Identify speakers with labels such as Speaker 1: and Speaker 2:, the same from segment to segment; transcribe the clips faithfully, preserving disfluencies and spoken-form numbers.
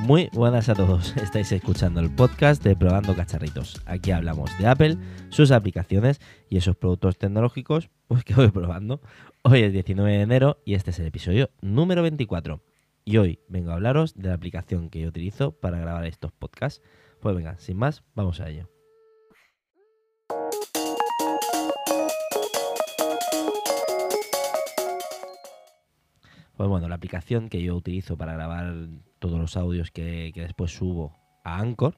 Speaker 1: Muy buenas a todos, estáis escuchando el podcast de Probando Cacharritos. Aquí hablamos de Apple, sus aplicaciones y esos productos tecnológicos pues, que voy probando. Hoy es diecinueve de enero y este es el episodio número veinticuatro. Y hoy vengo a hablaros de la aplicación que yo utilizo para grabar estos podcasts. Pues venga, sin más, vamos a ello. Pues bueno, la aplicación que yo utilizo para grabar todos los audios que, que después subo a Anchor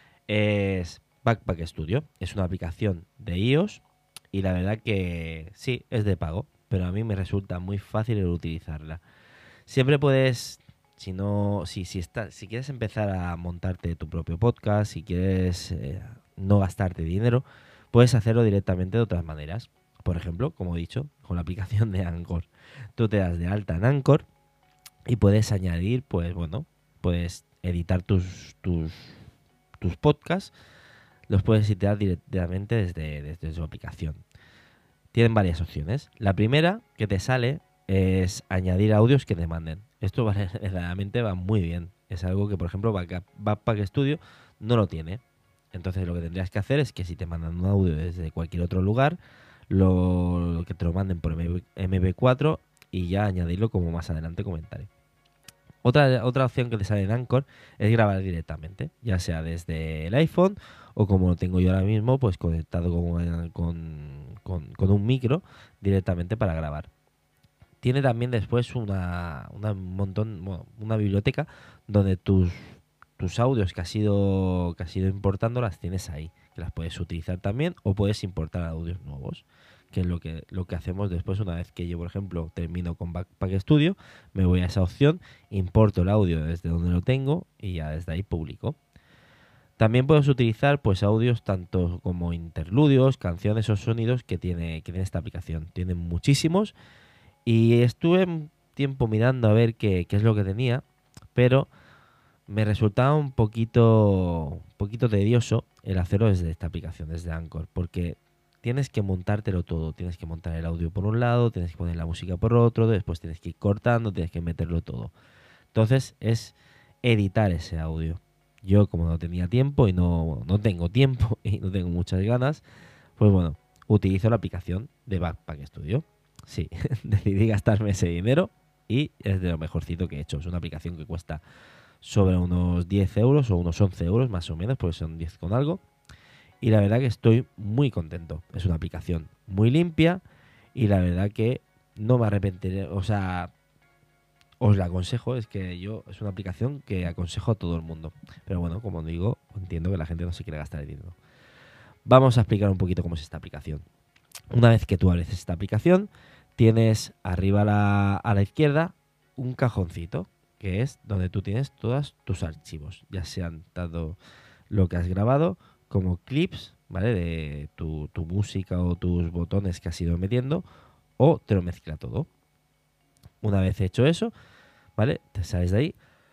Speaker 1: es Backpack Studio. Es una aplicación de iOS y la verdad que sí, es de pago, pero a mí me resulta muy fácil el utilizarla. Siempre puedes, si no, si, si, está, si quieres empezar a montarte tu propio podcast, si quieres eh, no gastarte dinero, puedes hacerlo directamente de otras maneras. Por ejemplo, como he dicho, con la aplicación de Anchor. Tú te das de alta en Anchor y puedes añadir, pues bueno, puedes editar tus, tus, tus podcasts, los puedes editar directamente desde, desde su aplicación. Tienen varias opciones. La primera que te sale es añadir audios que te manden. Esto verdaderamente va muy bien. Es algo que, por ejemplo, Backpack Studio no lo tiene. Entonces lo que tendrías que hacer es que si te mandan un audio desde cualquier otro lugar, lo, lo que te lo manden por eme pe cuatro y ya añadirlo como más adelante comentaré. Otra, otra opción que te sale en Anchor es grabar directamente, ya sea desde el iPhone o como lo tengo yo ahora mismo, pues conectado con, con, con, con un micro directamente para grabar. Tiene también después una, una montón, bueno, una biblioteca donde tus, tus audios que has ido que has ido importando las tienes ahí, que las puedes utilizar también o puedes importar audios nuevos, que es lo que, lo que hacemos después una vez que yo, por ejemplo, termino con Backpack Studio, me voy a esa opción, importo el audio desde donde lo tengo y ya desde ahí publico. También puedes utilizar pues audios tanto como interludios, canciones o sonidos que tiene, que tiene esta aplicación. Tienen muchísimos y estuve un tiempo mirando a ver qué, qué es lo que tenía, pero me resultaba un poquito, un poquito tedioso el hacerlo desde esta aplicación, desde Anchor, porque tienes que montártelo todo. Tienes que montar el audio por un lado, tienes que poner la música por otro, después tienes que ir cortando, tienes que meterlo todo. Entonces es editar ese audio. Yo como no tenía tiempo y no, no tengo tiempo y no tengo muchas ganas, pues bueno, utilizo la aplicación de Backpack Studio. Sí, decidí gastarme ese dinero y es de lo mejorcito que he hecho. Es una aplicación que cuesta sobre unos diez euros o unos once euros más o menos, porque son diez con algo. Y la verdad que estoy muy contento. Es una aplicación muy limpia y la verdad que no me arrepentiré. O sea, os la aconsejo. Es que yo es una aplicación que aconsejo a todo el mundo. Pero bueno, como digo, entiendo que la gente no se quiere gastar el dinero. Vamos a explicar un poquito cómo es esta aplicación. Una vez que tú abres esta aplicación, tienes arriba a la, a la izquierda un cajoncito, que es donde tú tienes todos tus archivos, ya sean tanto lo que has grabado como clips, ¿vale? De tu, tu música o tus botones que has ido metiendo, o te lo mezcla todo. Una vez hecho eso, ¿vale? Te sales de ahí.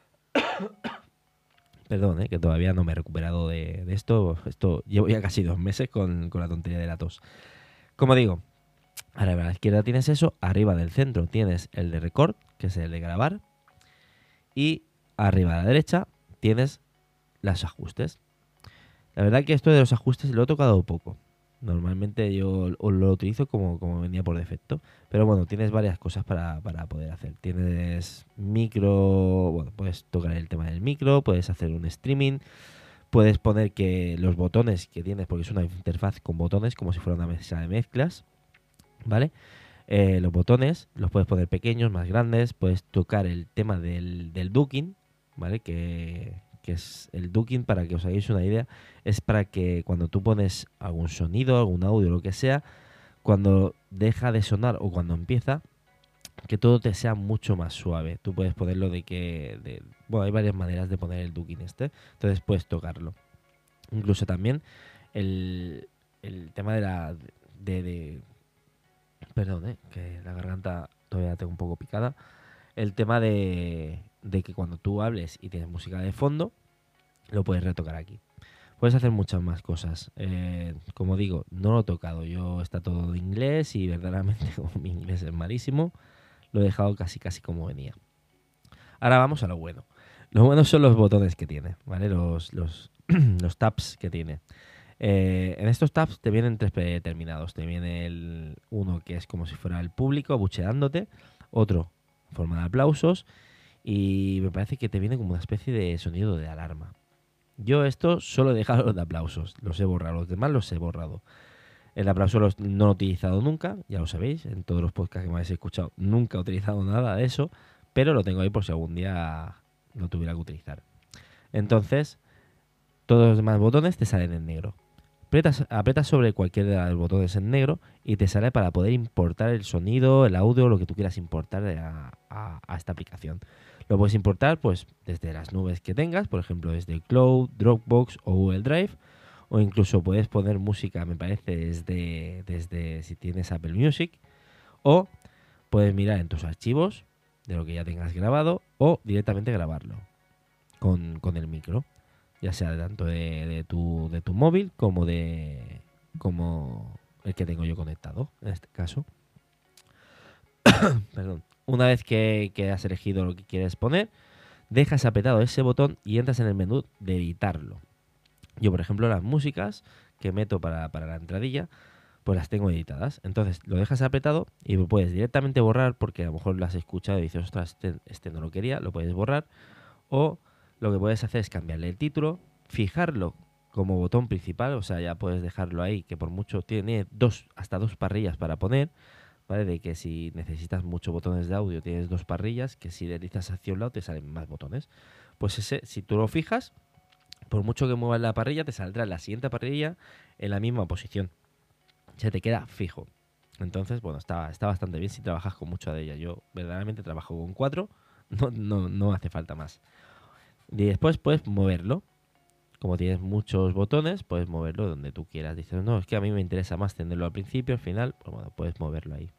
Speaker 1: Perdón, ¿eh? Que todavía no me he recuperado de, de esto. Esto llevo ya casi dos meses con, con la tontería de la tos. Como digo, arriba a la izquierda tienes eso, arriba del centro tienes el de record, que es el de grabar, y arriba a la derecha tienes los ajustes. La verdad que esto de los ajustes lo he tocado poco. Normalmente yo lo utilizo como, como venía por defecto. Pero bueno, tienes varias cosas para, para poder hacer. Tienes micro, bueno, puedes tocar el tema del micro, puedes hacer un streaming, puedes poner que los botones que tienes, porque es una interfaz con botones como si fuera una mesa de mezclas, ¿vale? Eh, los botones los puedes poner pequeños, más grandes, puedes tocar el tema del, del ducking, ¿vale? Que... que es el ducking, para que os hagáis una idea, es para que cuando tú pones algún sonido, algún audio, lo que sea, cuando deja de sonar o cuando empieza, que todo te sea mucho más suave. Tú puedes ponerlo de que... De, bueno, hay varias maneras de poner el ducking este, entonces puedes tocarlo. Incluso también el, el tema de la... De, de, perdón, eh, que la garganta todavía la tengo un poco picada. El tema de, de que cuando tú hables y tienes música de fondo, lo puedes retocar aquí. Puedes hacer muchas más cosas. Eh, como digo, no lo he tocado. Yo está todo en inglés y verdaderamente como mi inglés es malísimo, lo he dejado casi casi como venía. Ahora vamos a lo bueno. Lo bueno son los botones que tiene, ¿vale? Los, los, los tabs que tiene. Eh, en estos tabs te vienen tres predeterminados. Te viene el uno que es como si fuera el público abucheándote, otro en forma de aplausos y me parece que te viene como una especie de sonido de alarma. Yo esto solo he dejado los de aplausos, los he borrado, los demás los he borrado. El aplauso los, no lo he utilizado nunca, ya lo sabéis, en todos los podcasts que me habéis escuchado nunca he utilizado nada de eso, pero lo tengo ahí por si algún día lo tuviera que utilizar. Entonces, todos los demás botones te salen en negro. Apretas, apretas sobre cualquiera de los botones en negro y te sale para poder importar el sonido, el audio, lo que tú quieras importar a, a, a esta aplicación. Lo puedes importar pues desde las nubes que tengas, por ejemplo desde Cloud, Dropbox o Google Drive, o incluso puedes poner música, me parece, desde, desde si tienes Apple Music, o puedes mirar en tus archivos de lo que ya tengas grabado o directamente grabarlo con, con el micro, ya sea tanto de, de, tu, de tu móvil como de como el que tengo yo conectado, en este caso. Perdón. Una vez que, que has elegido lo que quieres poner, dejas apretado ese botón y entras en el menú de editarlo. Yo, por ejemplo, las músicas que meto para, para la entradilla, pues las tengo editadas. Entonces lo dejas apretado y lo puedes directamente borrar porque a lo mejor lo has escuchado y dices, ostras, este, este no lo quería, lo puedes borrar. O lo que puedes hacer es cambiarle el título, fijarlo como botón principal, o sea, ya puedes dejarlo ahí, que por mucho tiene dos, hasta dos parrillas para poner, ¿vale? De que si necesitas muchos botones de audio tienes dos parrillas, que si deslizas hacia un lado te salen más botones. Pues ese, si tú lo fijas, por mucho que muevas la parrilla, te saldrá en la siguiente parrilla en la misma posición. Se te queda fijo. Entonces, bueno, está, está bastante bien si trabajas con mucho de ella. Yo verdaderamente trabajo con cuatro, no, no, no hace falta más. Y después puedes moverlo. Como tienes muchos botones, puedes moverlo donde tú quieras. Dices, no, es que a mí me interesa más tenerlo al principio, al final, pues bueno, puedes moverlo ahí.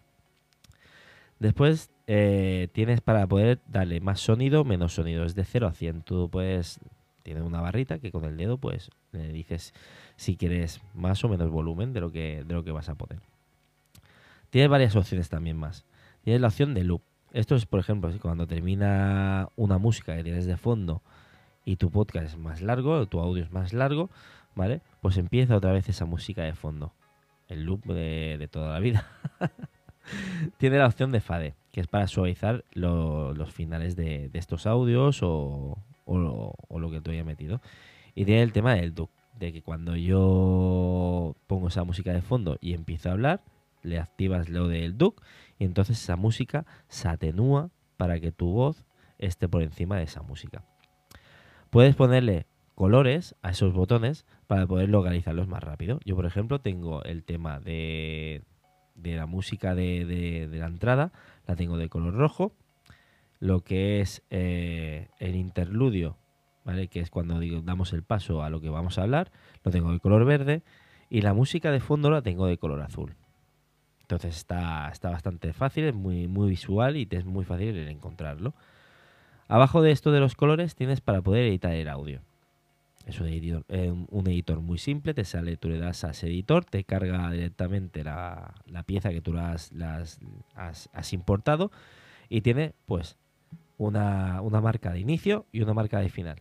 Speaker 1: Después eh, tienes para poder darle más sonido, menos sonido. Es de cero a cien. Tú puedes, tienes una barrita que con el dedo pues le dices si quieres más o menos volumen de lo que, de lo que vas a poner. Tienes varias opciones también más. Tienes la opción de loop. Esto es, por ejemplo, si cuando termina una música que tienes de fondo y tu podcast es más largo, o tu audio es más largo, ¿vale? Pues empieza otra vez esa música de fondo. El loop de, de toda la vida. Tiene la opción de fade, que es para suavizar lo, los finales de, de estos audios o, o, o lo que tú hayas metido. Y tiene el tema del duck, de que cuando yo pongo esa música de fondo y empiezo a hablar, le activas lo del duck y entonces esa música se atenúa para que tu voz esté por encima de esa música. Puedes ponerle colores a esos botones para poder localizarlos más rápido. Yo, por ejemplo, tengo el tema de, de la música de, de, de la entrada, la tengo de color rojo. Lo que es eh, el interludio, ¿vale? Que es cuando digo, damos el paso a lo que vamos a hablar, lo tengo de color verde. Y la música de fondo la tengo de color azul. Entonces está, está bastante fácil, es muy, muy visual y te es muy fácil el encontrarlo. Abajo de esto de los colores tienes para poder editar el audio. Es un editor, eh, un editor muy simple, te sale, tú le das a ese editor, te carga directamente la, la pieza que tú las, las, has, has importado y tiene pues una, una marca de inicio y una marca de final.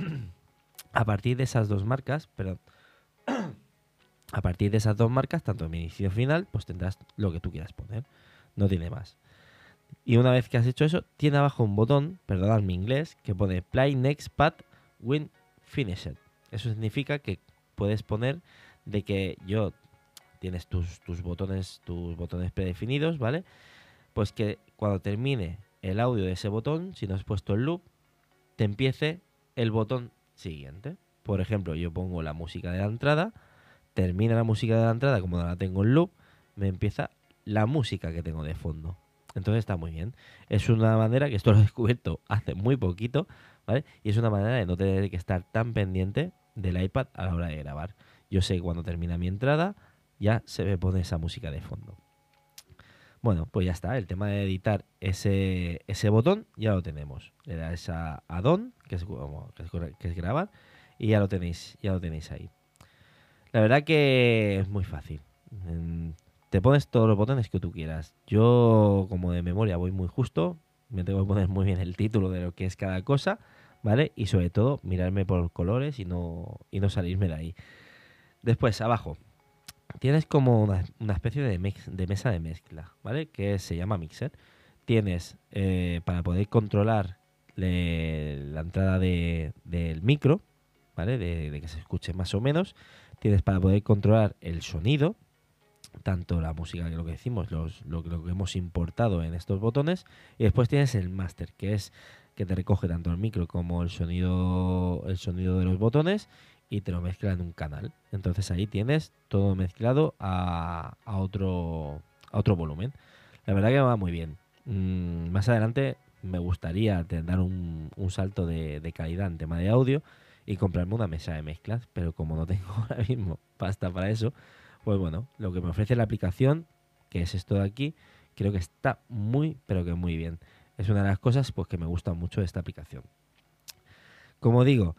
Speaker 1: A partir de esas dos marcas, perdón, a partir de esas dos marcas, tanto en inicio y final, pues tendrás lo que tú quieras poner. No tiene más. Y una vez que has hecho eso, tiene abajo un botón, perdonad mi inglés, que pone Play Next Pad When Finished. Eso significa que puedes poner de que yo tienes tus, tus botones, tus botones predefinidos, ¿vale? Pues que cuando termine el audio de ese botón, si no has puesto el loop, te empiece el botón siguiente. Por ejemplo, yo pongo la música de la entrada, termina la música de la entrada, como no la tengo en loop, me empieza la música que tengo de fondo. Entonces está muy bien. Es una manera que esto lo he descubierto hace muy poquito, ¿vale? Y es una manera de no tener que estar tan pendiente del iPad a la hora de grabar. Yo sé que cuando termina mi entrada ya se me pone esa música de fondo. Bueno, pues ya está. El tema de editar ese, ese botón ya lo tenemos. Le das a Add-on, que es, que, es, que es grabar, y ya lo tenéis, ya lo tenéis ahí. La verdad que es muy fácil. Te pones todos los botones que tú quieras. Yo, como de memoria, voy muy justo. Me tengo que poner muy bien el título de lo que es cada cosa, ¿vale? Y sobre todo mirarme por colores y no, y no salirme de ahí. Después, abajo, tienes como una, una especie de, mix- de mesa de mezcla, ¿vale? Que se llama mixer. Tienes eh, para poder controlar le- la entrada de- del micro, ¿vale? De, de que se escuche más o menos. Tienes para poder controlar el sonido, tanto la música que lo que decimos, los, lo, lo que hemos importado en estos botones. Y después tienes el master, que es que te recoge tanto el micro como el sonido, el sonido de los botones y te lo mezcla en un canal. Entonces ahí tienes todo mezclado a, a otro, a otro volumen. La verdad que va muy bien. Mm, más adelante me gustaría te- dar un, un salto de, de calidad en tema de audio y comprarme una mesa de mezclas, pero como no tengo ahora mismo pasta para eso, pues bueno, lo que me ofrece la aplicación, que es esto de aquí, creo que está muy, pero que muy bien. Es una de las cosas pues, que me gusta mucho de esta aplicación. Como digo,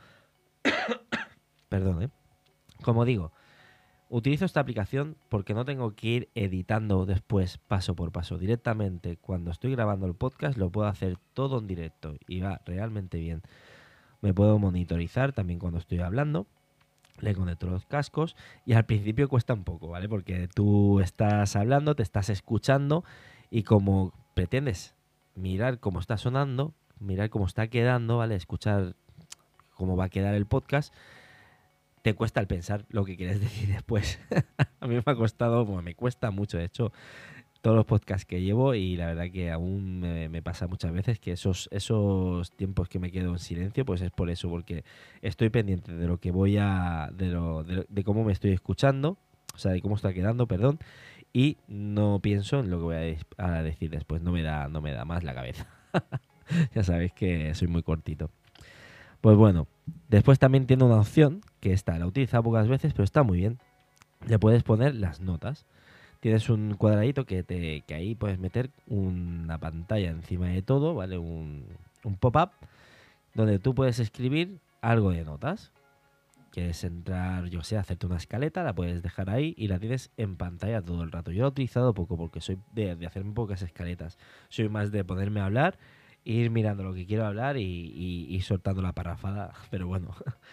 Speaker 1: perdón, ¿eh? Como digo, utilizo esta aplicación porque no tengo que ir editando después paso por paso. Directamente, cuando estoy grabando el podcast, lo puedo hacer todo en directo y va realmente bien. Me puedo monitorizar también cuando estoy hablando. Le conecto los cascos y al principio cuesta un poco, ¿vale? Porque tú estás hablando, te estás escuchando y como pretendes mirar cómo está sonando, mirar cómo está quedando, ¿vale? Escuchar cómo va a quedar el podcast, te cuesta el pensar lo que quieres decir después. A mí me ha costado, bueno, me cuesta mucho, de hecho, todos los podcasts que llevo y la verdad que aún me, me pasa muchas veces que esos, esos tiempos que me quedo en silencio, pues es por eso, porque estoy pendiente de lo que voy a, de, lo, de, lo- de cómo me estoy escuchando, o sea, de cómo está quedando, perdón, y no pienso en lo que voy a, des- a decir después, no me da, no me da más la cabeza. Ya sabéis que soy muy cortito. Pues bueno, después también tiene una opción, que esta la he utilizado pocas veces, pero está muy bien. Le puedes poner las notas. Tienes un cuadradito que, te, que ahí puedes meter una pantalla encima de todo, ¿vale? Un, un pop-up donde tú puedes escribir algo de notas. Quieres entrar, yo sé, hacerte una escaleta, la puedes dejar ahí y la tienes en pantalla todo el rato. Yo lo he utilizado poco porque soy de, de hacerme pocas escaletas. Soy más de ponerme a hablar, ir mirando lo que quiero hablar y, y, y soltando la parrafada. Pero bueno,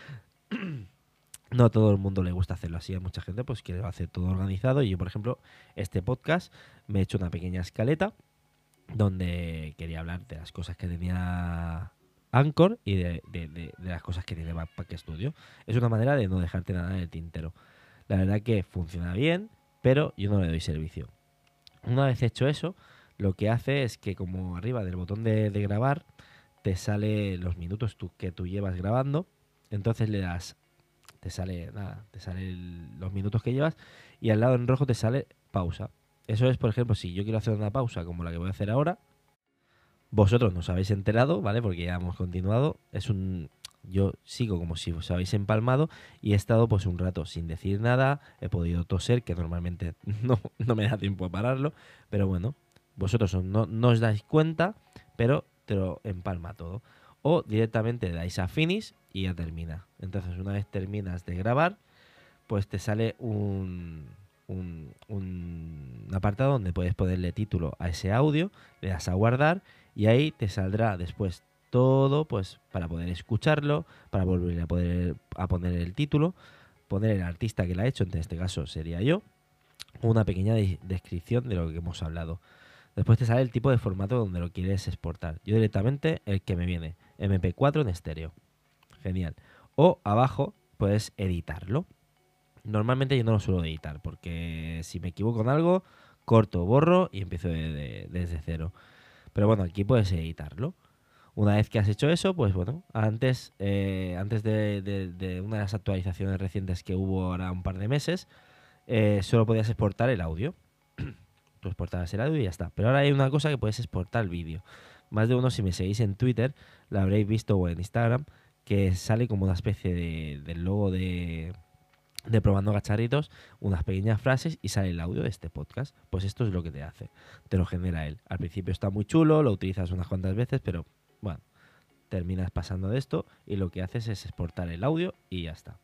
Speaker 1: no a todo el mundo le gusta hacerlo así. A mucha gente pues quiere hacer todo organizado. Y yo, por ejemplo, este podcast me he hecho una pequeña escaleta donde quería hablar de las cosas que tenía Anchor y de, de- de- de las cosas que tiene Backpack Studio. Es una manera de no dejarte nada en el tintero. La verdad que funciona bien, pero yo no le doy servicio. Una vez hecho eso, lo que hace es que como arriba del botón de, de grabar te sale los minutos tú- que tú llevas grabando. Entonces le das, te sale nada, te sale el- los minutos que llevas y al lado en rojo te sale pausa. Eso es, por ejemplo, si yo quiero hacer una pausa como la que voy a hacer ahora, vosotros no os habéis enterado, ¿vale? Porque ya hemos continuado. Es un. Yo sigo como si os habéis empalmado y he estado pues un rato sin decir nada. He podido toser, que normalmente no, no me da tiempo a pararlo. Pero bueno, vosotros no, no os dais cuenta, pero te lo empalma todo. O directamente dais a finish y ya termina. Entonces, una vez terminas de grabar, pues te sale un, un, un apartado donde puedes ponerle título a ese audio, le das a guardar y ahí te saldrá después todo pues para poder escucharlo, para volver a poder a poner el título, poner el artista que lo ha hecho, en este caso sería yo, una pequeña de- descripción de lo que hemos hablado. Después te sale el tipo de formato donde lo quieres exportar. Yo directamente el que me viene, eme pe cuatro en estéreo. Genial. O abajo puedes editarlo. Normalmente yo no lo suelo editar porque si me equivoco en algo, corto, borro y empiezo de- de- desde cero. Pero bueno, aquí puedes editarlo. Una vez que has hecho eso, pues bueno, antes, eh, antes de, de- de una de las actualizaciones recientes que hubo ahora un par de meses, eh, solo podías exportar el audio. Tú exportabas el audio y ya está. Pero ahora hay una cosa que puedes exportar el vídeo. Más de uno, si me seguís en Twitter, lo habréis visto o en Instagram, que sale como una especie de, del logo de, de probando cacharritos, unas pequeñas frases y sale el audio de este podcast. Pues esto es lo que te hace, te lo genera él. Al principio está muy chulo, lo utilizas unas cuantas veces, pero bueno, terminas pasando de esto y lo que haces es exportar el audio y ya está.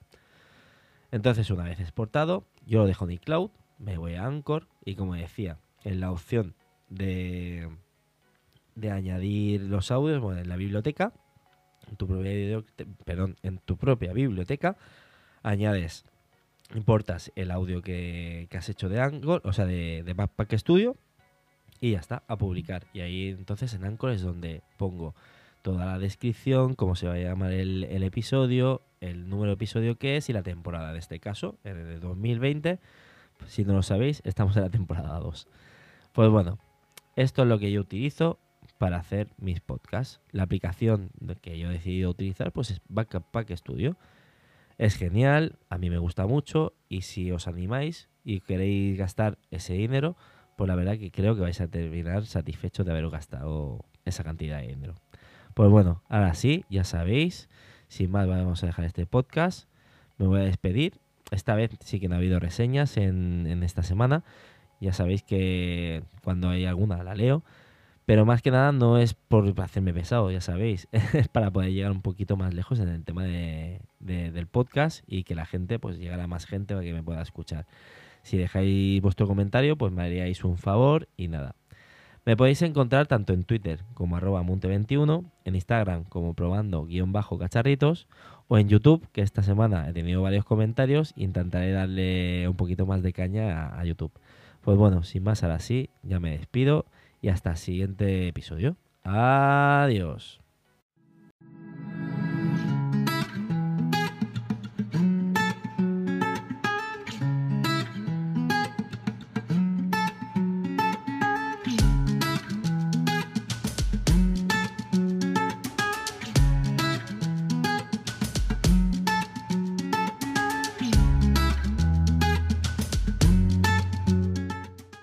Speaker 1: Entonces, una vez exportado, yo lo dejo en iCloud, me voy a Anchor y como decía, en la opción de, de añadir los audios, bueno, en la biblioteca, en tu propia, bibliote- perdón, en tu propia biblioteca, añades, importas el audio que, que has hecho de Anchor, o sea, de, de Backpack Studio, y ya está, a publicar. Y ahí entonces en Anchor es donde pongo toda la descripción, cómo se va a llamar el, el episodio, el número de episodio que es y la temporada. En este caso, en el dos mil veinte, si no lo sabéis, estamos en la temporada dos. Pues bueno, esto es lo que yo utilizo para hacer mis podcasts. La aplicación que yo he decidido utilizar pues es Backpack Studio. Es genial, a mí me gusta mucho y si os animáis y queréis gastar ese dinero, pues la verdad que creo que vais a terminar satisfechos de haber gastado esa cantidad de dinero. Pues bueno, ahora sí, ya sabéis, sin más vamos a dejar este podcast. Me voy a despedir. Esta vez sí que no ha habido reseñas en, en esta semana. Ya sabéis que cuando hay alguna la leo. Pero más que nada no es por hacerme pesado, ya sabéis. Es para poder llegar un poquito más lejos en el tema de, de- del podcast y que la gente, pues llegara a más gente para que me pueda escuchar. Si dejáis vuestro comentario, pues me haríais un favor y nada. Me podéis encontrar tanto en Twitter como arroba monte veintiuno, en Instagram como probando guión bajo cacharritos o en YouTube, que esta semana he tenido varios comentarios e intentaré darle un poquito más de caña a, a YouTube. Pues bueno, sin más ahora sí, ya me despido y hasta el siguiente episodio. Adiós.